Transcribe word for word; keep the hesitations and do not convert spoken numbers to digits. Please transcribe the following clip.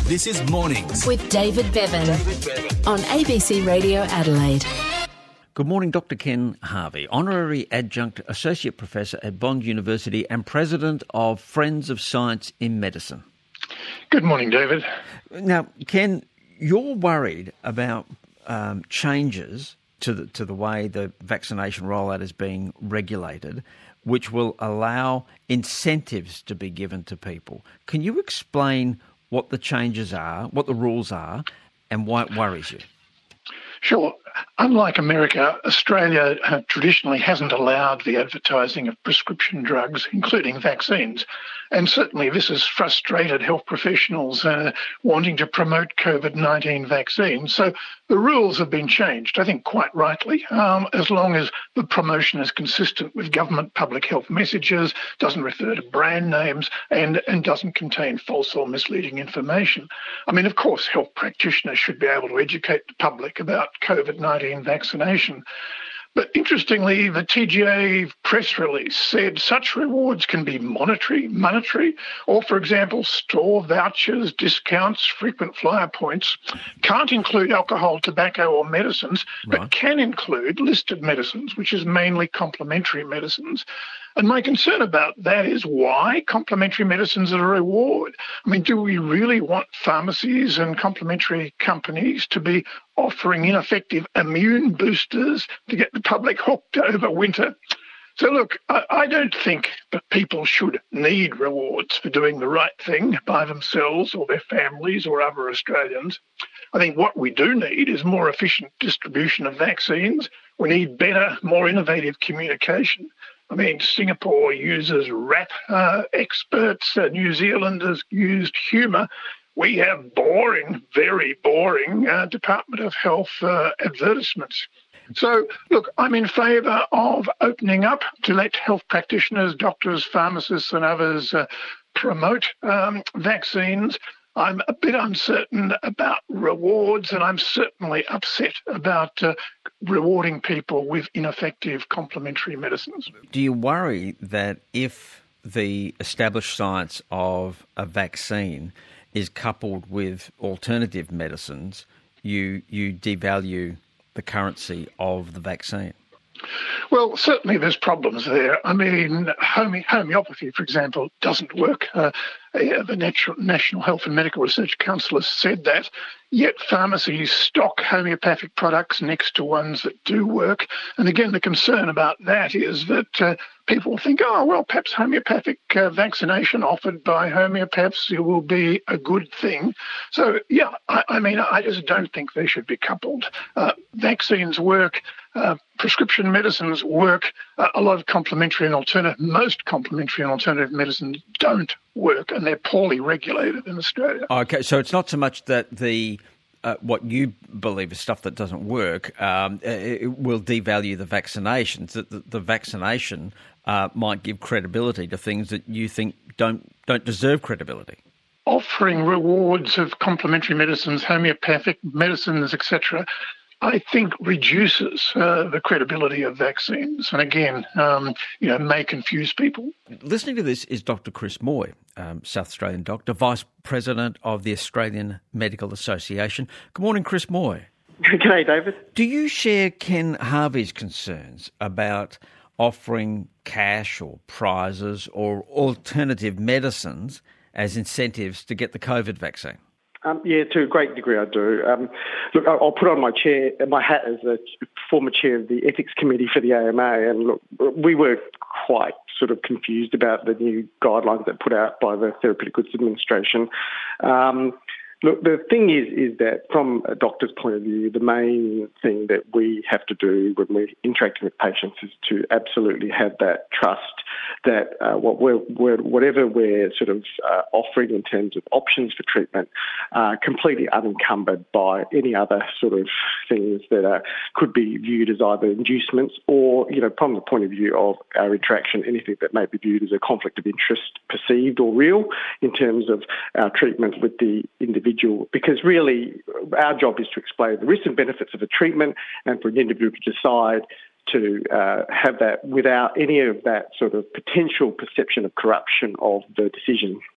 This is Mornings with David Bevan, David Bevan on A B C Radio Adelaide. Good morning, Doctor Ken Harvey, Honorary Adjunct Associate Professor at Bond University and President of Friends of Science in Medicine. Good morning, David. Now, Ken, you're worried about um, changes to the, to the way the vaccination rollout is being regulated, which will allow incentives to be given to people. Can you explain what the changes are, what the rules are, and why it worries you? Sure. Unlike America, Australia uh, traditionally hasn't allowed the advertising of prescription drugs, including vaccines. And certainly this has frustrated health professionals uh, wanting to promote COVID nineteen vaccines. So the rules have been changed, I think quite rightly, um, as long as the promotion is consistent with government public health messages, doesn't refer to brand names, and, and doesn't contain false or misleading information. I mean, of course, health practitioners should be able to educate the public about COVID nineteen vaccination. But interestingly, the T G A press release said such rewards can be monetary, monetary, or, for example, store vouchers, discounts, frequent flyer points, can't include alcohol, tobacco or medicines, right, but can include listed medicines, which is mainly complementary medicines. And my concern about that is why complementary medicines are a reward? I mean, do we really want pharmacies and complementary companies to be offering ineffective immune boosters to get the public hooked over winter? So look, I, I don't think that people should need rewards for doing the right thing by themselves or their families or other Australians. I think what we do need is more efficient distribution of vaccines. We need better, more innovative communication. I mean, Singapore uses rap uh, experts, uh, New Zealanders used humour. We have boring, very boring uh, Department of Health uh, advertisements. So, look, I'm in favour of opening up to let health practitioners, doctors, pharmacists and others uh, promote um, vaccines. I'm a bit uncertain about rewards, and I'm certainly upset about uh, rewarding people with ineffective complementary medicines. Do you worry that if the established science of a vaccine is coupled with alternative medicines, you you devalue the currency of the vaccine? Well, certainly there's problems there. I mean, home- homeopathy, for example, doesn't work. Uh, the Natural, National Health and Medical Research Council has said that, yet pharmacies stock homeopathic products next to ones that do work. And again, the concern about that is that uh, people think, oh, well, perhaps homeopathic uh, vaccination offered by homeopaths will be a good thing. So, yeah, I, I mean, I just don't think they should be coupled. Uh, vaccines work. Uh, prescription medicines work. Uh, a lot of complementary and alternative, most complementary and alternative medicines don't work, and they're poorly regulated in Australia. Okay, so it's not so much that the uh, what you believe is stuff that doesn't work um, it will devalue the vaccinations. That the, the vaccination uh, might give credibility to things that you think don't don't deserve credibility. Offering rewards of complementary medicines, homeopathic medicines, et cetera, I think reduces uh, the credibility of vaccines, and again, um, you know, may confuse people. Listening to this is Doctor Chris Moy, um, South Australian doctor, Vice President of the Australian Medical Association. Good morning, Chris Moy. G'day, David. Do you share Ken Harvey's concerns about offering cash or prizes or alternative medicines as incentives to get the COVID vaccine? Um, yeah, to a great degree I do. Um, look, I'll put on my chair, my hat as a former chair of the Ethics Committee for the A M A, and look, we were quite sort of confused about the new guidelines that put out by the Therapeutic Goods Administration. Um, Look, the thing is, is that from a doctor's point of view, the main thing that we have to do when we're interacting with patients is to absolutely have that trust that uh, what we're, we're, whatever we're sort of uh, offering in terms of options for treatment are completely unencumbered by any other sort of things that are, could be viewed as either inducements or, you know, from the point of view of our interaction, anything that may be viewed as a conflict of interest, perceived or real, in terms of our treatment with the individual. Because really, our job is to explain the risks and benefits of a treatment and for an individual to decide to uh, have that without any of that sort of potential perception of corruption of the decision.